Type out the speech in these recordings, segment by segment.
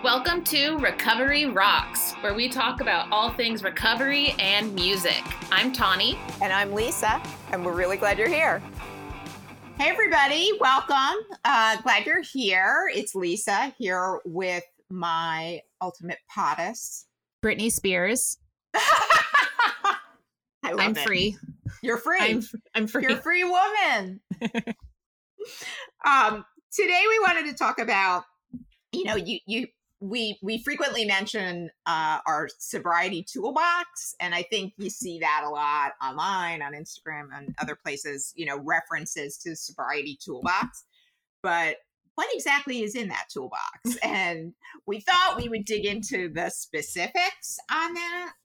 Welcome to Recovery Rocks, where we talk about all things recovery and music. I'm Tawny. And I'm Lisa, and we're really glad you're here. Hey, everybody. Welcome. Glad you're here. It's Lisa here with my ultimate potus, Britney Spears. I'm free. You're free. I'm free. You're a free woman. Today we wanted to talk about, we frequently mention our sobriety toolbox, and I think you see that a lot online, on Instagram, and other places, references to sobriety toolbox. But what exactly is in that toolbox? And we thought we would dig into the specifics on that.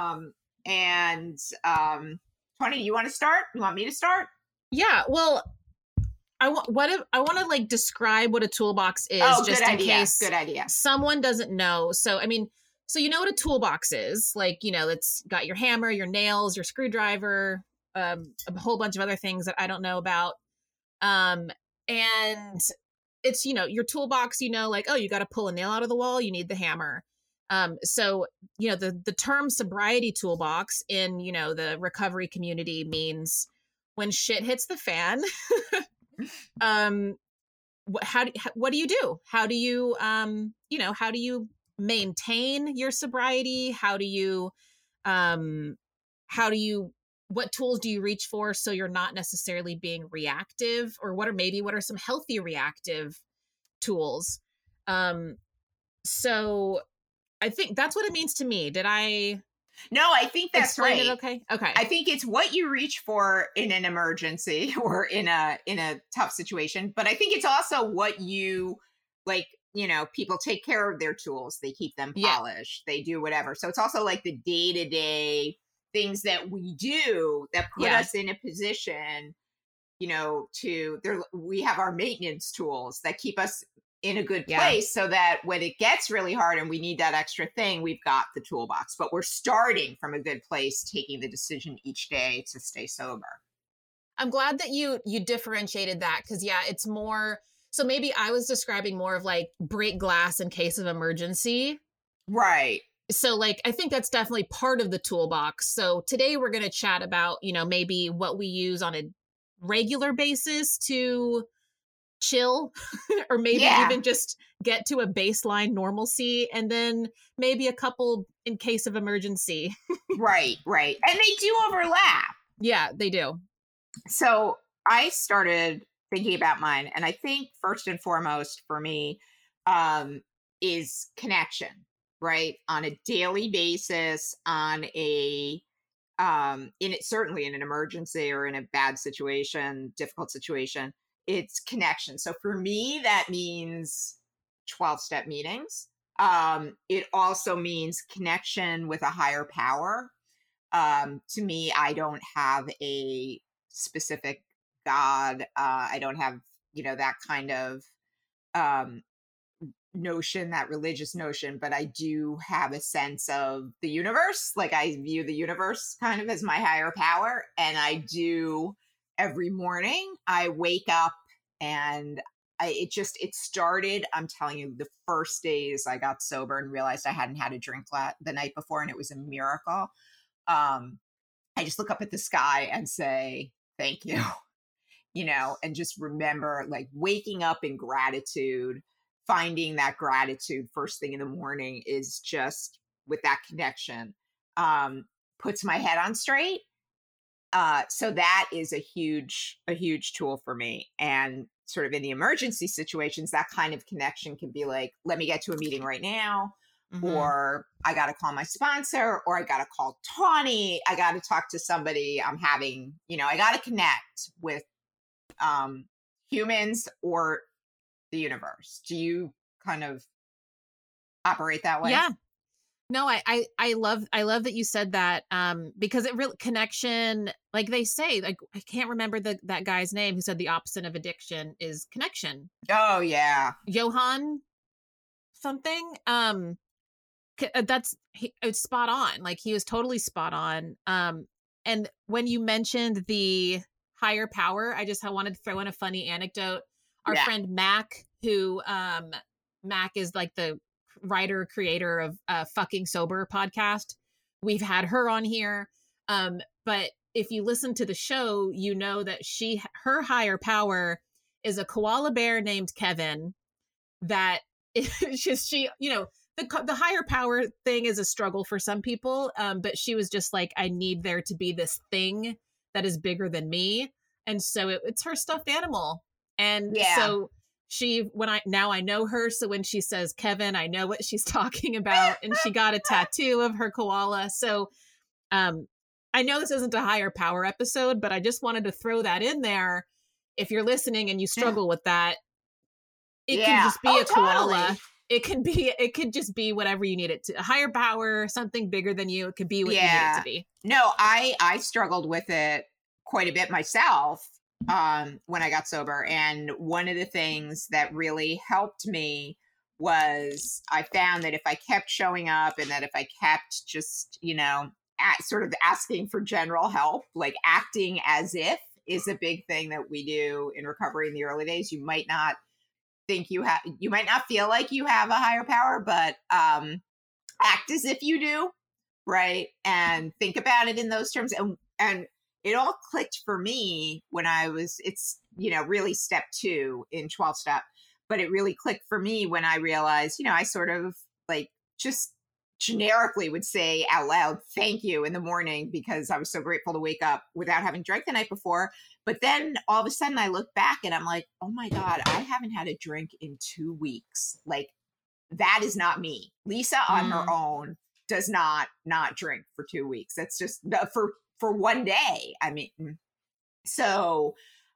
Tony, do you want to start? You want me to start? Yeah, well, I want to like describe what a toolbox is, just in case good idea. Someone doesn't know. So you know what a toolbox is. Like, it's got your hammer, your nails, your screwdriver, a whole bunch of other things that I don't know about. And it's, your toolbox, like, oh, you got to pull a nail out of the wall, you need the hammer. So, the term sobriety toolbox in, the recovery community means when shit hits the fan, what do you do? How do you, how do you maintain your sobriety? What tools do you reach for so you're not necessarily being reactive? Or what are some healthy reactive tools? So I think that's what it means to me. Did I? No, I think that's explain right. It okay. I think it's what you reach for in an emergency or in a tough situation. But I think it's also what you like. People take care of their tools. They keep them polished. They do whatever. So it's also like the day-to-day things that we do that put us in a position, we have our maintenance tools that keep us in a good place so that when it gets really hard and we need that extra thing, we've got the toolbox, but we're starting from a good place, taking the decision each day to stay sober. I'm glad that you differentiated that, because it's more, so maybe I was describing more of like break glass in case of emergency. Right. So like, I think that's definitely part of the toolbox. So today we're going to chat about, maybe what we use on a regular basis to chill or maybe even just get to a baseline normalcy, and then maybe a couple in case of emergency. Right. And they do overlap. Yeah, they do. So I started thinking about mine, and I think first and foremost for me is connection, right? On a daily basis, certainly in an emergency or in a bad situation, difficult situation, it's connection. So for me, that means 12-step meetings. It also means connection with a higher power. To me, I don't have a specific God. I don't have, that kind of notion, that religious notion, but I do have a sense of the universe. Like, I view the universe kind of as my higher power. And I do every morning I wake up and it started, I'm telling you, the first days I got sober and realized I hadn't had a drink the night before, and it was a miracle. I just look up at the sky and say, thank you, and just remember, like, waking up in gratitude, finding that gratitude first thing in the morning is just with that connection, puts my head on straight. So that is a huge tool for me. And sort of in the emergency situations, that kind of connection can be like, let me get to a meeting right now, or I got to call my sponsor, or I got to call Tawny. I got to talk to somebody I'm having, I got to connect with humans or the universe. Do you kind of operate that way? Yeah. No, I love that you said that, because it really, connection, like they say, like, I can't remember that guy's name who said the opposite of addiction is connection. Oh yeah. Johann something. It's spot on. Like, he was totally spot on. And when you mentioned the higher power, I wanted to throw in a funny anecdote. Our friend Mac, who Mac is like the writer, creator of Fucking Sober podcast. We've had her on here. But if you listen to the show, you know that her higher power is a koala bear named Kevin that is just, the higher power thing is a struggle for some people. But she was just like, I need there to be this thing that is bigger than me. And so it's her stuffed animal. And so now I know her. So when she says Kevin, I know what she's talking about. And she got a tattoo of her koala. So, I know this isn't a higher power episode, but I just wanted to throw that in there. If you're listening and you struggle with that, it can just be a koala. Totally. It could just be whatever you need it to. A higher power, something bigger than you. It could be what you need it to be. No, I struggled with it quite a bit myself when I got sober. And one of the things that really helped me was I found that if I kept showing up and that if I kept just, sort of asking for general help, like acting as if is a big thing that we do in recovery in the early days. You might not think you might not feel like you have a higher power, but act as if you do, right? And think about it in those terms. And it all clicked for me when it's really step 2 in 12 step, but it really clicked for me when I realized, I sort of like just generically would say out loud, thank you in the morning because I was so grateful to wake up without having drank the night before. But then all of a sudden I look back and I'm like, oh my God, I haven't had a drink in 2 weeks. Like that is not me. Lisa on her own does not drink for 2 weeks. That's just for one day. I mean, so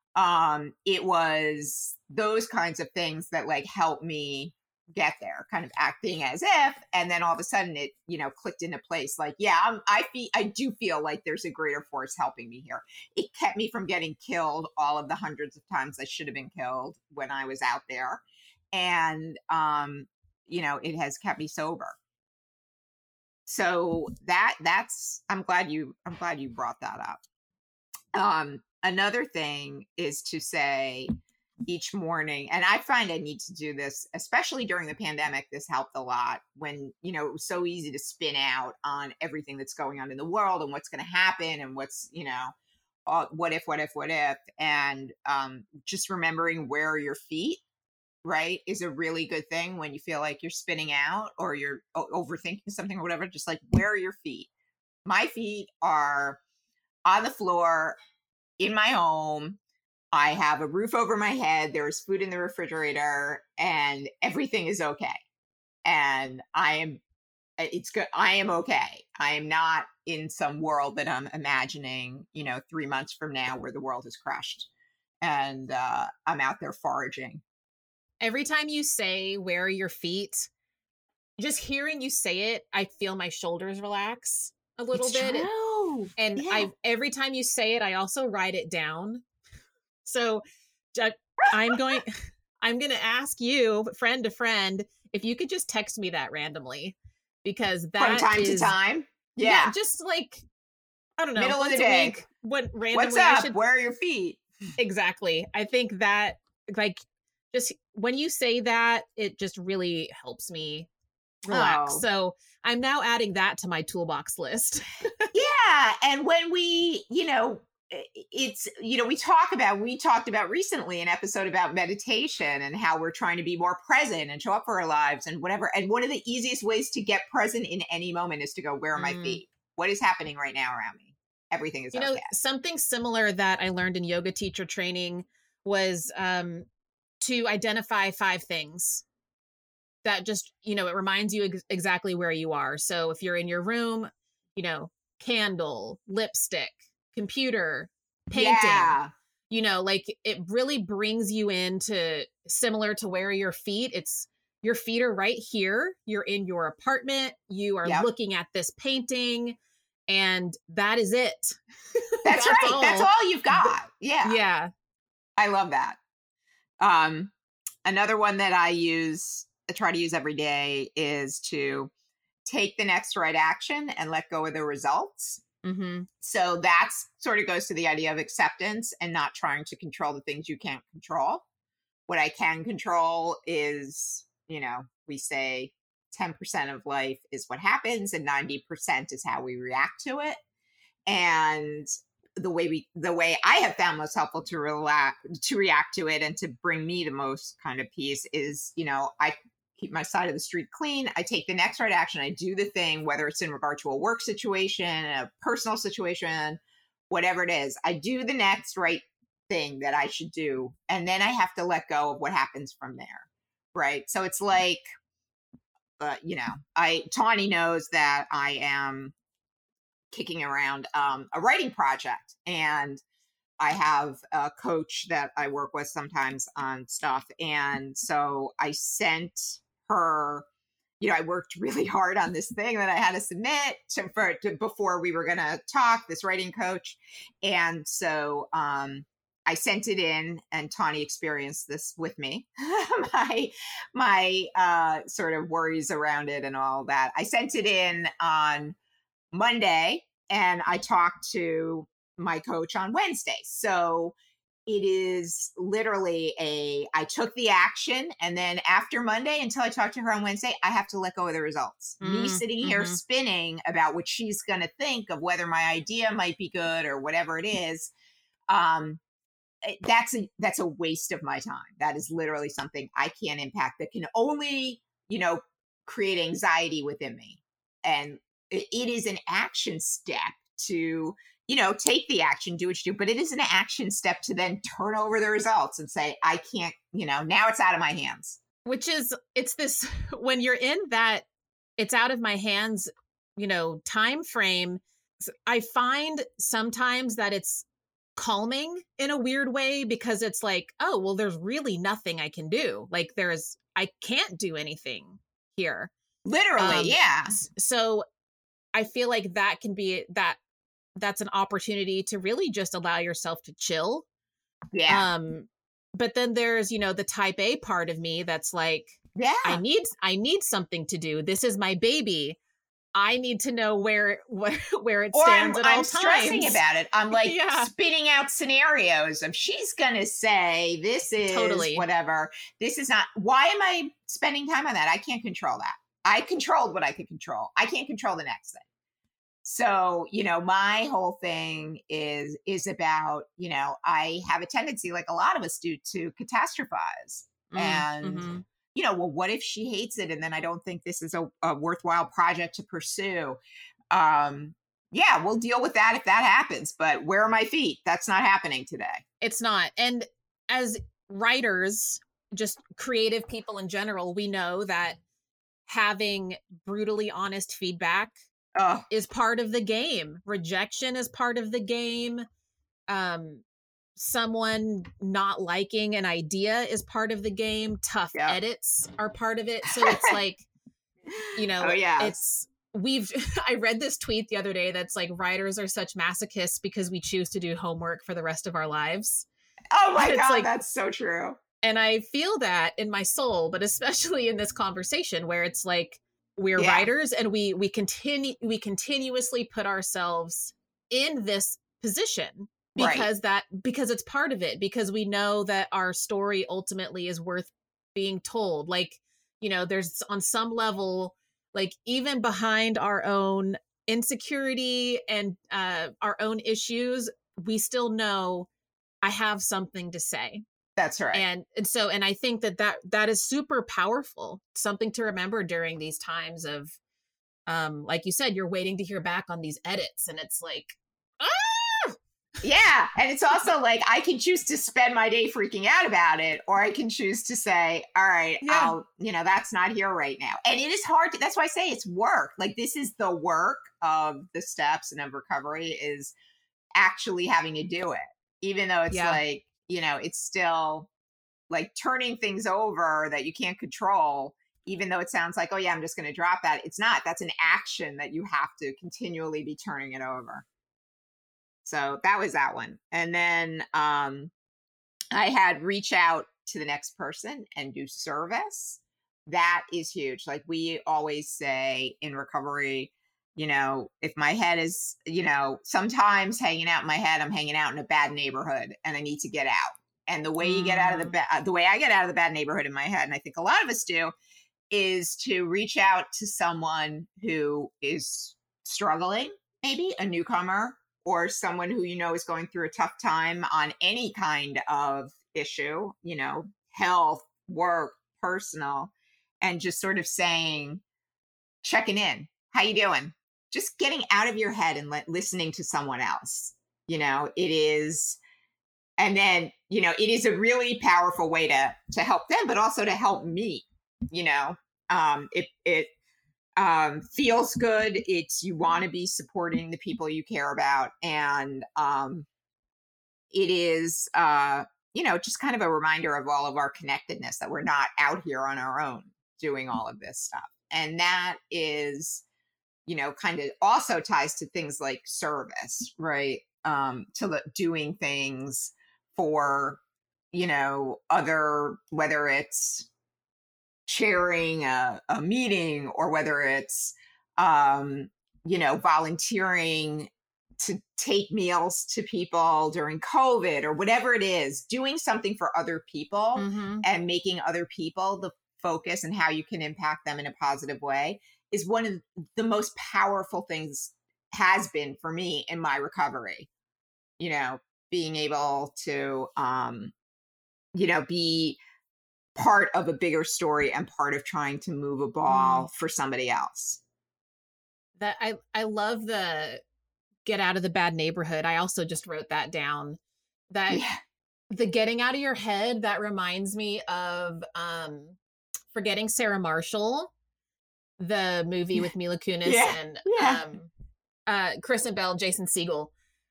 it was those kinds of things that like helped me get there, kind of acting as if, and then all of a sudden it clicked into place. Like, I do feel like there's a greater force helping me here. It kept me from getting killed all of the hundreds of times I should have been killed when I was out there, and it has kept me sober. So that's I'm glad you brought that up. Another thing is to say each morning, and I find I need to do this, especially during the pandemic. This helped a lot when, it was so easy to spin out on everything that's going on in the world and what's going to happen and what's, what if, and just remembering where are your feet, right, is a really good thing when you feel like you're spinning out or you're overthinking something or whatever. Just like, where are your feet? My feet are on the floor in my home. I have a roof over my head. There's food in the refrigerator and everything is okay. And it's good. I am okay. I am not in some world that I'm imagining, 3 months from now where the world has crashed and I'm out there foraging. Every time you say, where are your feet? Just hearing you say it, I feel my shoulders relax a little bit. True. And every time you say it, I also write it down. So I'm going to ask you, friend to friend, if you could just text me that randomly, because that from time to time. Yeah. Just like, I don't know. Middle of the day. Randomly, what's up? Where are your feet? Exactly. I think that like just when you say that, it just really helps me relax. So I'm now adding that to my toolbox list. Yeah. And when we, it's, we talked about recently an episode about meditation and how we're trying to be more present and show up for our lives and whatever. And one of the easiest ways to get present in any moment is to go, where are my feet? What is happening right now around me? Everything is okay. Something similar that I learned in yoga teacher training was to identify 5 things that just, it reminds you exactly where you are. So if you're in your room, candle, lipstick, computer, painting, like it really brings you into similar to where your feet, your feet are right here. You're in your apartment. You are looking at this painting and that is it. That's right. That's all you've got. Yeah. Yeah. I love that. Another one that I try to use every day is to take the next right action and let go of the results. Mm-hmm. So that's sort of goes to the idea of acceptance and not trying to control the things you can't control. What I can control is, we say 10% of life is what happens and 90% is how we react to it. And the way I have found most helpful to react to it and to bring me the most kind of peace is, I keep my side of the street clean. I take the next right action. I do the thing, whether it's in regard to a work situation, a personal situation, whatever it is. I do the next right thing that I should do. And then I have to let go of what happens from there. Right. So it's like, Tawny knows that I am kicking around a writing project, and I have a coach that I work with sometimes on stuff. And so I sent her, I worked really hard on this thing that I had to submit before we were going to talk, this writing coach. And so I sent it in, and Tawny experienced this with me, my sort of worries around it and all that. I sent it in on Monday, and I talked to my coach on Wednesday. So it is literally I took the action, and then after Monday, until I talked to her on Wednesday, I have to let go of the results. Me sitting here spinning about what she's going to think of whether my idea might be good or whatever it is. That's a waste of my time. That is literally something I can't impact, that can only, create anxiety within me. And it is an action step to, take the action, do what you do, but it is an action step to then turn over the results and say, I can't, now it's out of my hands. It's this, when you're in that it's out of my hands, time frame, I find sometimes that it's calming in a weird way, because it's like, oh, well, there's really nothing I can do. Like I can't do anything here. Literally. Yeah. So I feel like that can be that's an opportunity to really just allow yourself to chill. Yeah. But then there's, the type A part of me that's like, yeah, I need something to do. This is my baby. I need to know where it stands at all times. I'm stressing about it. I'm like spitting out scenarios of, she's going to say, this is totally whatever. This is not, why am I spending time on that? I can't control that. I controlled what I could control. I can't control the next thing. So, my whole thing is about, I have a tendency, like a lot of us do, to catastrophize. And well, what if she hates it? And then I don't think this is a worthwhile project to pursue. We'll deal with that if that happens. But where are my feet? That's not happening today. It's not. And as writers, just creative people in general, we know that having brutally honest feedback is part of the game. Rejection is part of the game. Someone not liking an idea is part of the game. Tough edits are part of it. So it's like, I read this tweet the other day that's like, writers are such masochists because we choose to do homework for the rest of our lives. Oh my God, like, that's so true. And I feel that in my soul, but especially in this conversation where it's like, we're writers, and we continuously put ourselves in this position because it's part of it, because we know that our story ultimately is worth being told. Like, there's on some level, like even behind our own insecurity and our own issues, we still know I have something to say. That's right. And I think that is super powerful, something to remember during these times of, like you said, you're waiting to hear back on these edits, and it's like, yeah. And it's also like, I can choose to spend my day freaking out about it, or I can choose to say, all right, that's not here right now. And it is hard that's why I say it's work. Like, this is the work of the steps and of recovery, is actually having to do it, even though it's like, it's still like turning things over that you can't control, even though it sounds like, oh yeah, I'm just going to drop that. It's not. That's an action that you have to continually be turning it over. So that was that one. And then I had reach out to the next person and do service. That is huge. Like we always say in recovery, if my head is, sometimes hanging out in my head, I'm hanging out in a bad neighborhood and I need to get out. And the way you get out of the way I get out of the bad neighborhood in my head, and I think a lot of us do, is to reach out to someone who is struggling, maybe a newcomer, or someone who you know is going through a tough time on any kind of issue, you know, health, work, personal, and just sort of saying, checking in, how you doing? Just getting out of your head and listening to someone else. You know, it is, and then, you know, it is a really powerful way to help them, but also to help me. You know, it feels good. It's, you want to be supporting the people you care about, and it is, you know, just kind of a reminder of all of our connectedness, that we're not out here on our own doing all of this stuff. And that is, you know, kind of also ties to things like service, right? Doing things for, you know, other, whether it's chairing a meeting, or whether it's, you know, volunteering to take meals to people during COVID, or whatever it is, doing something for other people and making other people the focus and how you can impact them in a positive way is one of the most powerful things, has been for me in my recovery. You know, being able to, you know, be part of a bigger story and part of trying to move a ball for somebody else. That I love the get out of the bad neighborhood. I also just wrote that down. That the getting out of your head, that reminds me of Forgetting Sarah Marshall, the movie with Mila Kunis and Kristen Bell, Jason Segel,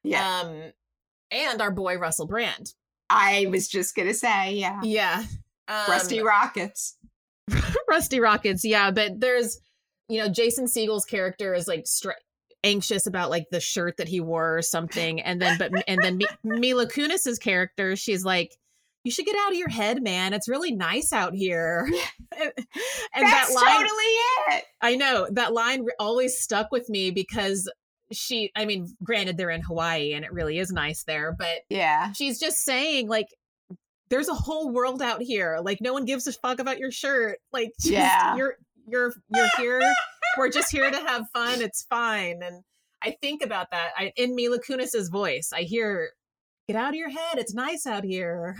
and our boy Russell Brand. I was just gonna say, Rusty Rockets. Rusty Rockets, yeah. But there's, you know, Jason Segel's character is like anxious about like the shirt that he wore or something, and then Mila Kunis's character, she's like, you should get out of your head, man. It's really nice out here. and that's that line, totally it. I know that line always stuck with me because I mean, granted they're in Hawaii and it really is nice there, but she's just saying like, there's a whole world out here. Like no one gives a fuck about your shirt. Like you're here. We're just here to have fun. It's fine. And I think about that in Mila Kunis's voice. I hear, get out of your head. It's nice out here.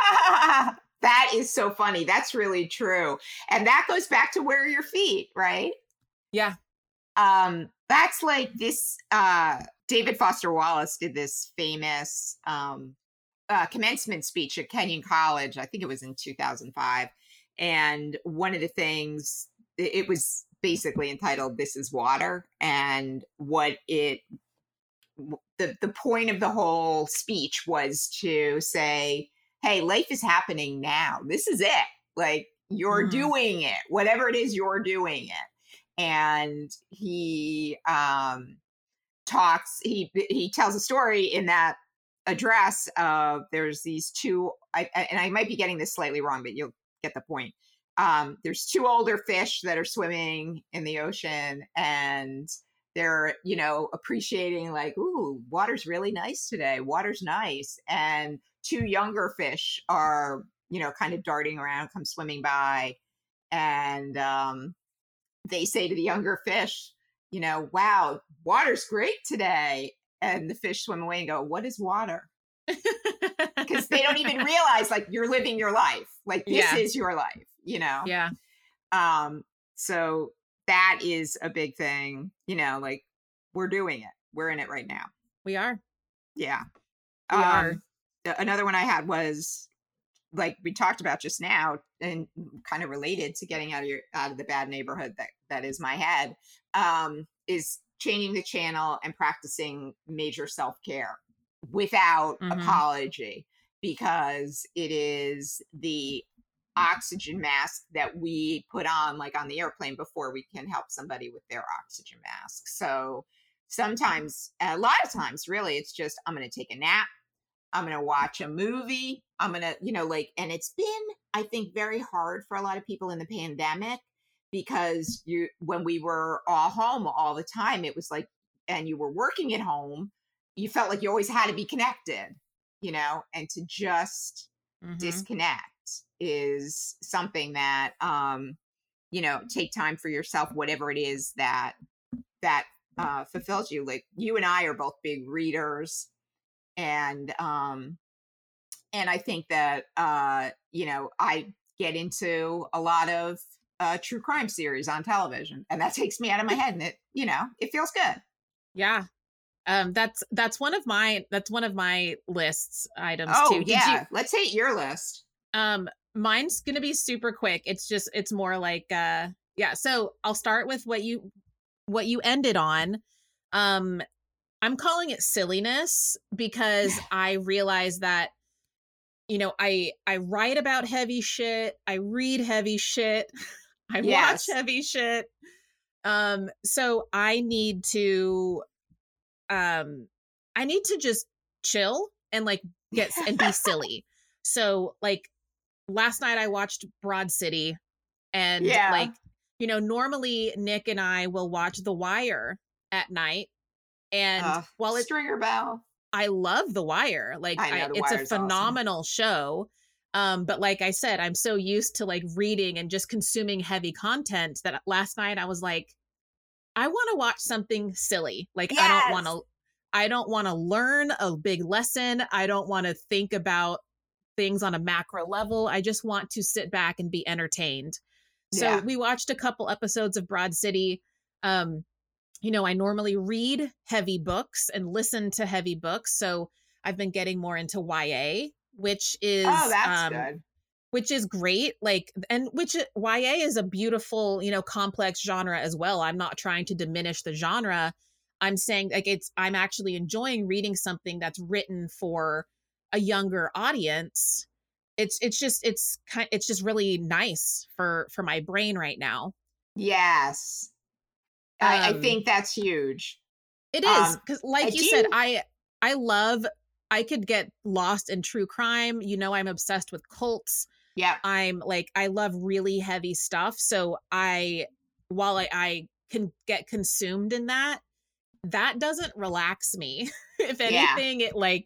That is so funny. That's really true. And that goes back to where are your feet, right? Yeah. That's like this, David Foster Wallace did this famous commencement speech at Kenyon College. I think it was in 2005. And one of the things, it was basically entitled, This is Water. And the point of the whole speech was to say, hey, life is happening now. This is it. Like you're doing it, whatever it is, you're doing it. And he tells a story in that address of there's these two, and I might be getting this slightly wrong, but you'll get the point. There's two older fish that are swimming in the ocean, and they're, you know, appreciating like, ooh, water's really nice today. Water's nice. And two younger fish are, you know, kind of darting around, come swimming by. And they say to the younger fish, you know, wow, water's great today. And the fish swim away and go, what is water? Because they don't even realize like you're living your life. Like this is your life, you know? Yeah. So that is a big thing, you know, like we're doing it. We're in it right now. We are. Yeah. We are. Another one I had was like we talked about just now, and kind of related to getting out of the bad neighborhood that is my head, is changing the channel and practicing major self-care without apology, because it is the oxygen mask that we put on like on the airplane before we can help somebody with their oxygen mask. So sometimes, a lot of times really, it's just, I'm going to take a nap. I'm going to watch a movie. I'm going to, you know, like, and it's been, I think, very hard for a lot of people in the pandemic, because when we were all home all the time, it was like, and you were working at home, you felt like you always had to be connected, you know, and to just disconnect is something that, take time for yourself, whatever it is that fulfills you. Like, you and I are both big readers, and I think that I get into a lot of true crime series on television, and that takes me out of my head, and it feels good. Yeah. That's one of my lists items Oh, too. yeah. Let's hit your list. Mine's gonna be super quick. It's more like yeah. So I'll start with what you ended on. I'm calling it silliness because I realize that I write about heavy shit. I read heavy shit. I watch heavy shit. So I need to just chill and like and be silly. So like last night I watched Broad City, and like, normally Nick and I will watch The Wire at night. And while it's Stringer Bell, I love The Wire. Like it's a phenomenal show. But like I said, I'm so used to like reading and just consuming heavy content that last night I was like, I want to watch something silly. Like, I don't want to learn a big lesson. I don't want to think about things on a macro level. I just want to sit back and be entertained. So we watched a couple episodes of Broad City. I normally read heavy books and listen to heavy books. So I've been getting more into YA, which is good. Which is great. Like, and which YA is a beautiful, complex genre as well. I'm not trying to diminish the genre. I'm saying like I'm actually enjoying reading something that's written for a younger audience. It's just really nice for my brain right now. Yes. I think that's huge. It is, because like you said, I could get lost in true crime. I'm obsessed with cults. Yeah. I love really heavy stuff. So while I can get consumed in that doesn't relax me. If anything,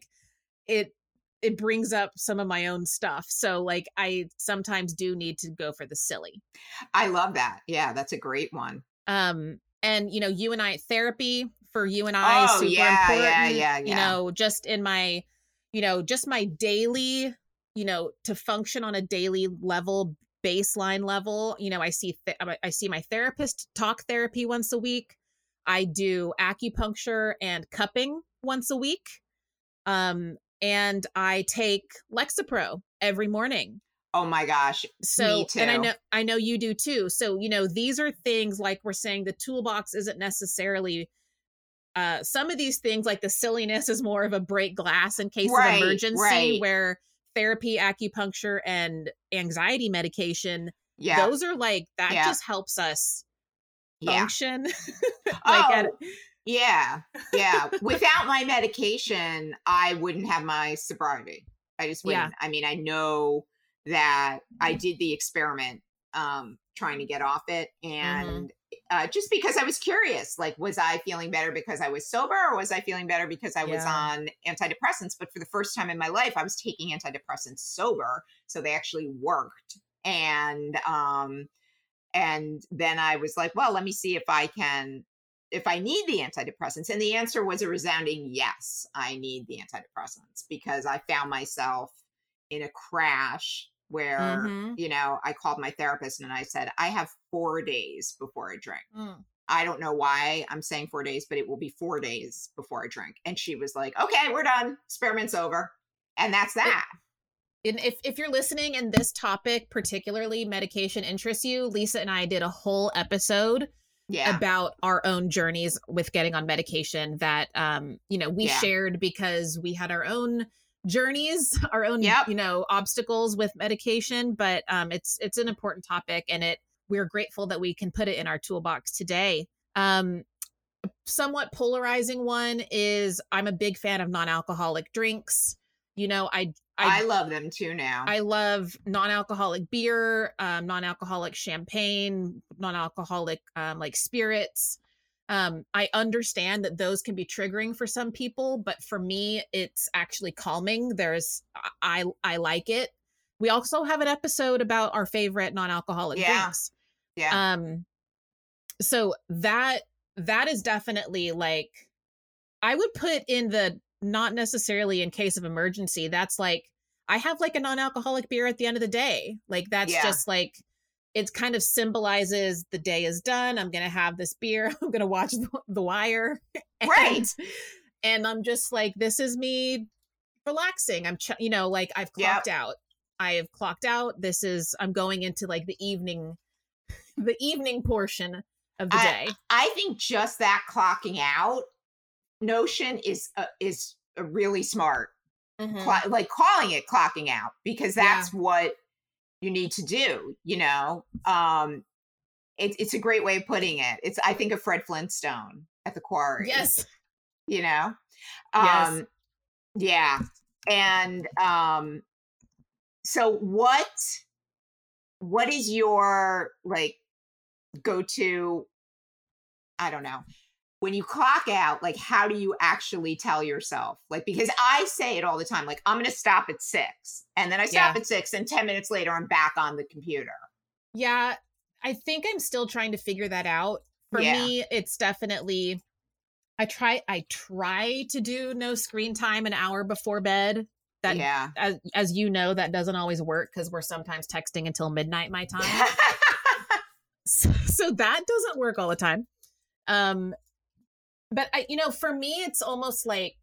it brings up some of my own stuff. So like I sometimes do need to go for the silly. I love that. Yeah, that's a great one. And you and I, therapy for you and I, super important. Yeah. Just in my, just my daily, to function on a daily level, baseline level. I see my therapist, talk therapy once a week. I do acupuncture and cupping once a week. And I take Lexapro every morning. Oh my gosh. So, me too. And I know you do too. So, these are things like we're saying the toolbox isn't necessarily, some of these things like the silliness is more of a break glass in case of emergency, where therapy, acupuncture, and anxiety medication, those are like, that just helps us function. Yeah. Without my medication, I wouldn't have my sobriety. I just wouldn't. I mean, I know that I did the experiment trying to get off it. And just because I was curious, like, was I feeling better because I was sober, or was I feeling better because I was on antidepressants? But for the first time in my life, I was taking antidepressants sober. So they actually worked. And then I was like, well, let me see if I need the antidepressants. And the answer was a resounding yes, I need the antidepressants, because I found myself in a crash where, I called my therapist and I said, I have 4 days before I drink. I don't know why I'm saying 4 days, but it will be 4 days before I drink. And she was like, okay, we're done. Experiment's over. And that's that. And if you're listening and this topic, particularly medication, interests you, Lisa and I did a whole episode about our own journeys with getting on medication that, we shared because we had our own journeys, our own, obstacles with medication. But it's an important topic, and we're grateful that we can put it in our toolbox today. Somewhat polarizing one is I'm a big fan of non-alcoholic drinks. I love them too now. I love non-alcoholic beer, non-alcoholic champagne, non-alcoholic like spirits. I understand that those can be triggering for some people, but for me, it's actually calming. I like it. We also have an episode about our favorite non-alcoholic drinks. Yeah. So that is definitely like, I would put in the, not necessarily in case of emergency. That's like, I have like a non-alcoholic beer at the end of the day. Like that's Yeah. just like, it kind of symbolizes the day is done. I'm going to have this beer. I'm going to watch the Wire. Right. And I'm just like, this is me relaxing. You know, like I've clocked out. I have clocked out. I'm going into like the evening portion of the day. I think just that clocking out notion is a really smart, like calling it clocking out, because that's what you need to do. You know, it's a great way of putting it. It's, I think, of Fred Flintstone at the Quarry. Yes. You know, yes. Yeah, and so what is your like go to? I don't know. When you clock out, like, how do you actually tell yourself? Like, because I say it all the time, like, I'm going to stop at 6, and then I stop at 6, and 10 minutes later, I'm back on the computer. Yeah, I think I'm still trying to figure that out. For me, it's definitely, I try to do no screen time an hour before bed. That, as you know, that doesn't always work because we're sometimes texting until midnight my time. so that doesn't work all the time. But for me, it's almost like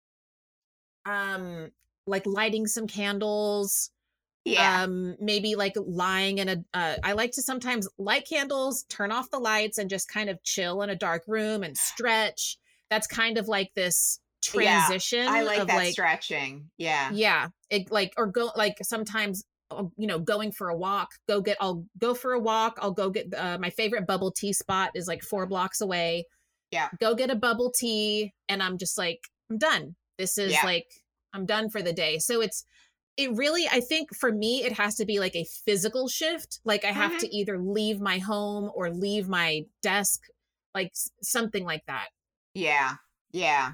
lighting some candles. Maybe like lying in I like to sometimes light candles, turn off the lights, and just kind of chill in a dark room and stretch. That's kind of like this transition. I like of that stretching. It like, or go like sometimes, going for a walk, I'll go for a walk. I'll go get my favorite bubble tea spot is like 4 blocks away. Go get a bubble tea. And I'm just like, I'm done. This is like, I'm done for the day. So it really, I think for me, it has to be like a physical shift. Like I have to either leave my home or leave my desk, like something like that. Yeah.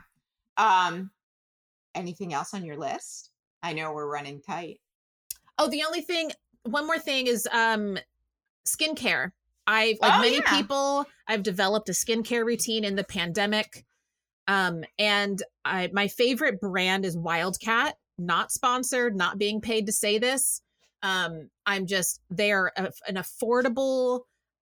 Anything else on your list? I know we're running tight. Oh, one more thing is skincare. Many people, I've developed a skincare routine in the pandemic. And my favorite brand is Wildcat, not sponsored, not being paid to say this. They're an affordable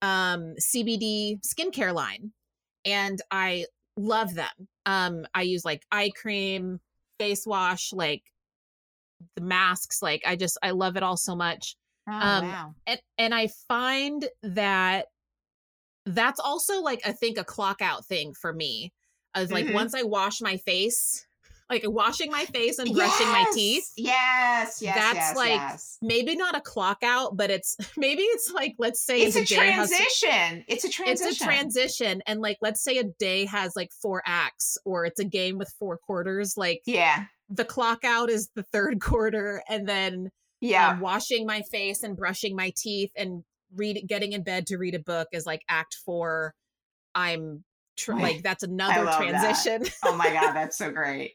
CBD skincare line, and I love them. I use like eye cream, face wash, like the masks. Like I love it all so much. Wow. And I find that that's also like, I think, a clock out thing for me. I was like, once I wash my face, like washing my face and brushing my teeth. Yes. That's like maybe not a clock out, but it's like, let's say it's a transition. It's a transition. And like, let's say a day has like 4 acts, or it's a game with 4 quarters. Like, the clock out is the 3rd quarter, and then washing my face and brushing my teeth and getting in bed to read a book is like act 4. I'm like, that's another transition. Oh my God, that's so great.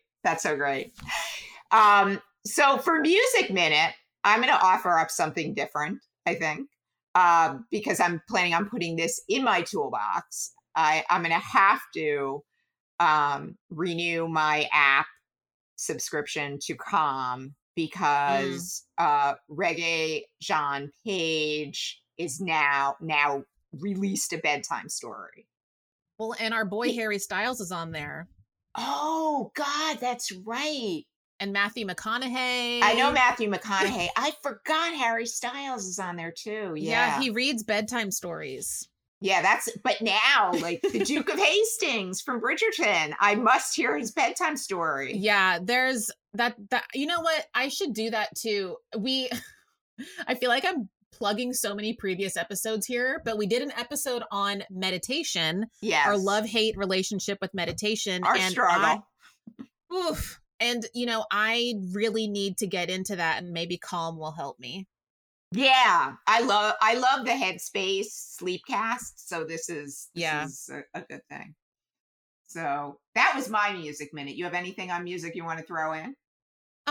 So for Music Minute, I'm going to offer up something different, I think, because I'm planning on putting this in my toolbox. I'm going to have to renew my app subscription to Calm, because Reggae John Page is now released a bedtime story. Well, and our boy Harry Styles is on there. Oh God, that's right. And Matthew McConaughey. I know Matthew McConaughey. I forgot Harry Styles is on there too. Yeah, he reads bedtime stories. Yeah, but now, like the Duke of Hastings from Bridgerton, I must hear his bedtime story. Yeah, there's that. You know what? I should do that too. I feel like I'm plugging so many previous episodes here, but we did an episode on meditation. Yes. Our love-hate relationship with meditation. Our struggle. And, I really need to get into that, and maybe Calm will help me. Yeah. I love the Headspace Sleepcast. So this is a good thing. So that was my Music Minute. You have anything on music you want to throw in?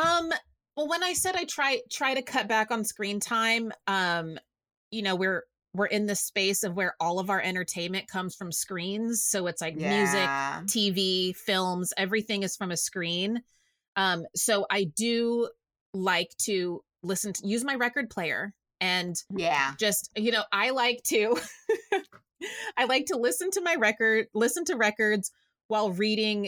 Well, when I said I try to cut back on screen time, we're we're in this space of where all of our entertainment comes from screens. So it's like music, TV, films, everything is from a screen. So I do like to use my record player and just, I like to, I like to listen to records while reading,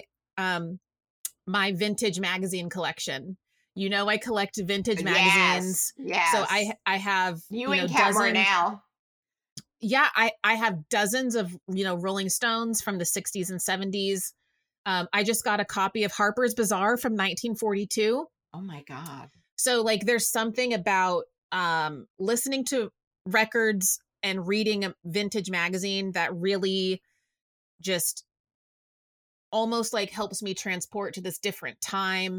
my vintage magazine collection. I collect vintage magazines. Yes. So I have, and Kat Marnell. Yeah, I have dozens of, Rolling Stones from the 60s and 70s. I just got a copy of Harper's Bazaar from 1942. Oh my God. So like there's something about listening to records and reading a vintage magazine that really just almost like helps me transport to this different time.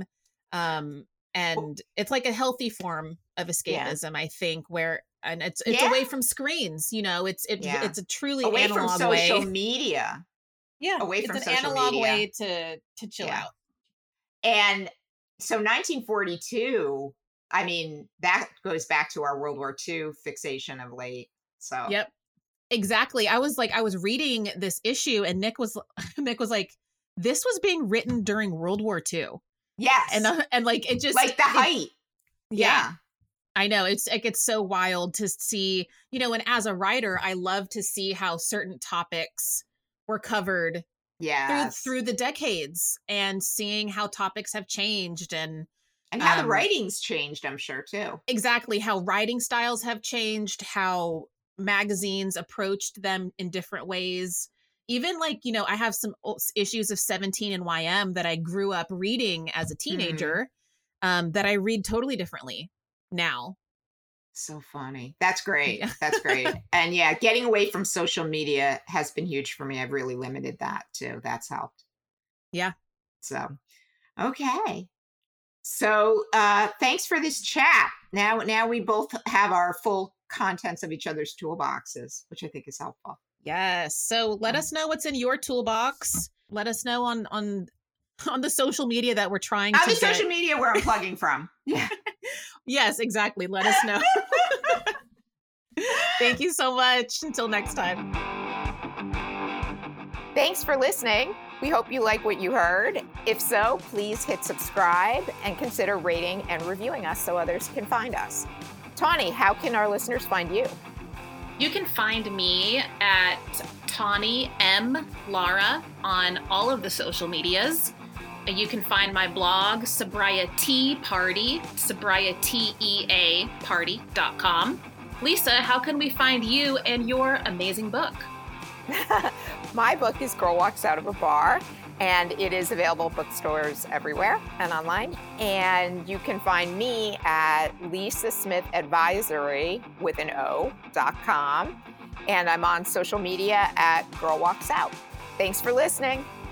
And it's like a healthy form of escapism, I think, and it's away from screens, it's a truly away analog from social media. Yeah. Away from social media. It's an analog way to chill out. And so 1942, I mean, that goes back to our World War II fixation of late. So Yep. Exactly. I was reading this issue and Nick was like, this was being written during World War II. Yes. And like, it just like the height. Yeah. I know. It's so wild to see, and as a writer, I love to see how certain topics were covered through the decades and seeing how topics have changed and how the writings changed, I'm sure too. Exactly. How writing styles have changed, how magazines approached them in different ways. Even like, I have some issues of 17 and YM that I grew up reading as a teenager that I read totally differently now. So funny. That's great. That's great. And getting away from social media has been huge for me. I've really limited that too. That's helped. Yeah. So, okay. So, thanks for this chat. Now we both have our full contents of each other's toolboxes, which I think is helpful. Yes. So let us know what's in your toolbox. Let us know on the social media that we're trying to get. Social media where I'm plugging from. Yeah. Yes, exactly. Let us know. Thank you so much. Until next time. Thanks for listening. We hope you like what you heard. If so, please hit subscribe and consider rating and reviewing us so others can find us. Tawny, how can our listeners find you? You can find me at Tawny M. Lara on all of the social medias. You can find my blog, Sobriety Party, sobrietyparty.com. Lisa, how can we find you and your amazing book? My book is Girl Walks Out of a Bar, and it is available at bookstores everywhere and online. And you can find me at lisasmithadvisory.com. And I'm on social media at Girl Walks Out. Thanks for listening.